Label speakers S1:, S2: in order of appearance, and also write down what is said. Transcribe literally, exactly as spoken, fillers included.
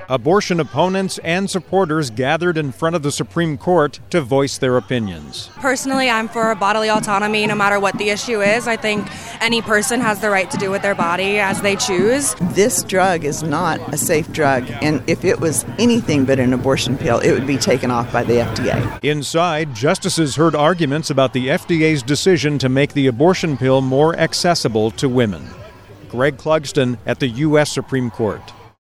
S1: Abortion opponents and supporters gathered in front of the Supreme Court to voice their opinions.
S2: Personally, I'm for bodily autonomy no matter what the issue is. I think any person has the right to do with their body as they choose.
S3: This drug is not a safe drug, and if it was anything but an abortion pill, it would be taken off by the F D A.
S1: Inside, justices heard arguments about the F D A's decision to make the abortion pill more accessible to women. Greg Clugston at the U S Supreme Court.